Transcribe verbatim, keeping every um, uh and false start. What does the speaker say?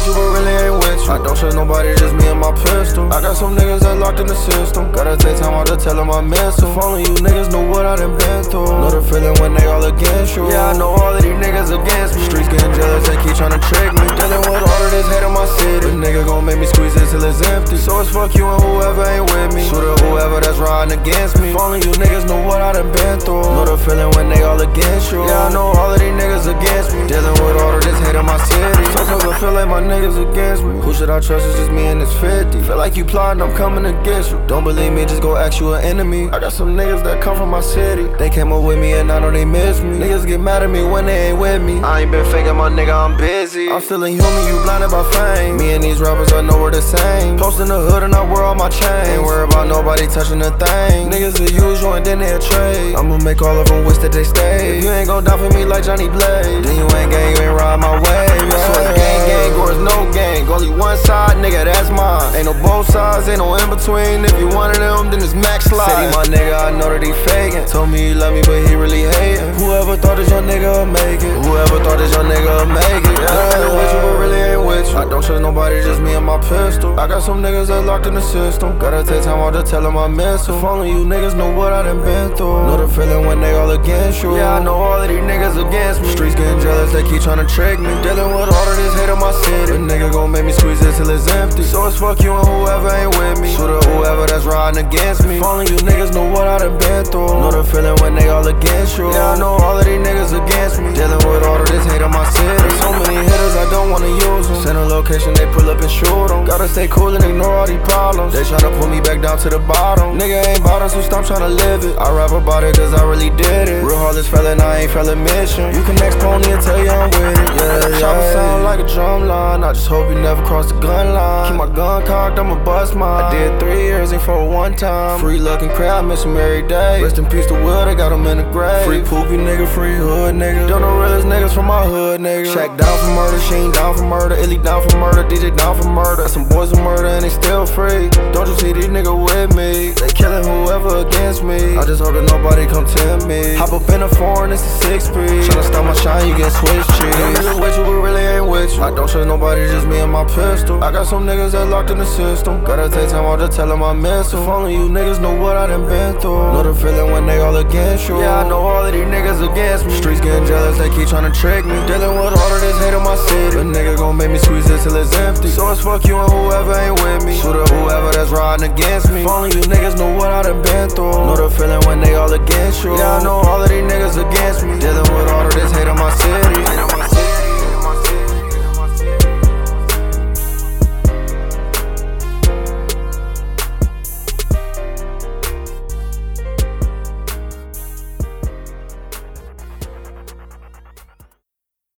you, but really ain't with you. I don't trust nobody, just me and my pistol. I got some niggas that locked in the system. Gotta take time out to tell them I miss them. If only you niggas knew what I done been through. Know the feeling when they all against you. Yeah, I know all of these niggas against me. Streets getting jealous, they keep tryna trick me. Dealing with all of this hate in my city. But nigga gon' make me squeeze it till it's empty. So it's fuck you and whoever ain't with me. Shoot at whoever that's riding against me. If only you niggas knew what I done been through. Know the feeling when they all against you. Yeah, I know all of these niggas against me. Dealing with all of this hate in my city. Sometimes I feel like my niggas against me. Who should I trust? It's just me and this fifty. Feel like you plotting, I'm coming to get you. Don't believe me, just go ask you an enemy. I got some niggas that come from my city. They came up with me and I know they miss me. Niggas get mad at me when they ain't with me. I ain't been faking my nigga, I'm busy. I'm still inhuman, you blinded by fame. Me and these rappers, I know we're the same. Post in the hood and I wear all my chains. Ain't worry about nobody touching a thing. Niggas will use you and then they'll trade. I'ma make all of them wish that they stay. If you ain't gon' down for me like Johnny Blaze, then you ain't gang, you ain't ride my wave. Yeah. So it's gang, gang, or it's no gang. Only one side, nigga, that's mine. Ain't no both sides, ain't no in between. If you one of them, then it's Max Slide. Said he my nigga, I know that he faking. Told me he love me, but he really hating. Whoever thought this your nigga would make it? Whoever thought this your nigga would make it? Yeah, ain't with you, but really ain't with you. I don't trust nobody, just me and my pistol. I got some niggas that locked in the system. Gotta take time out to tell them I miss them. If only you niggas know what I done been through. Know the feeling when they all against you. Yeah, I know all of these niggas against me. Streets getting jealous, they keep tryna trick me. Dealing with all of this hate in my city. A nigga gon' make me squeeze it till it's empty. So it's fuck you and whoever ain't with me. Shoot at whoever that's riding against me. If only you niggas know what I done been through. Know the feeling when they all against you. Yeah, I know all of these niggas against me. Dealing with all of this hate in my city. So many hitters, I don't wanna use them. Send a location, they pull up and shoot them. Gotta stay cool and ignore all these problems. They tryna pull me back down to the bottom. Nigga ain't bottom, so stop tryna live it. I rap about it cause I really did it. Real heartless fella, and I ain't fell mission. You can next pony and tell you I'm with it. Yeah, yeah. Chopper sound like a drum line. I just hope you never cross the gun line. Keep my gun cocked, I'ma bust mine. I did three years, ain't for one time. Free looking crowd, miss him every day. Rest in peace to Will, they got him in the grave. Free poopy nigga, free hood nigga. Don't know realest niggas from my hood nigga. Shaq down for murder, Sheen down for murder, Illy down for murder, D J down for murder. Got some boys who murder and they still free. Don't you see these niggas with me? They killing whoever against me. I just hope that nobody come tempt me. Hop up in a foreign, it's a six speed. Tryna stop my shine, you get Swiss cheese. Them niggas with you, but really ain't with you. I don't trust nobody, just me and my pistol. I got some niggas that locked in the system. Gotta take time out to tell them I miss them. If only you niggas know what I done been through. Know the feeling when they all against you. Yeah, I know all of these niggas against me. Streets getting jealous, they keep tryna trick me. Dealing with all of this hate in my city. A nigga gon' make me squeeze it till it's empty. So it's fuck you and whoever ain't with me. Shoot at whoever that's riding against me. If only you niggas know what I done been through. Know the feeling when they all against you. Yeah,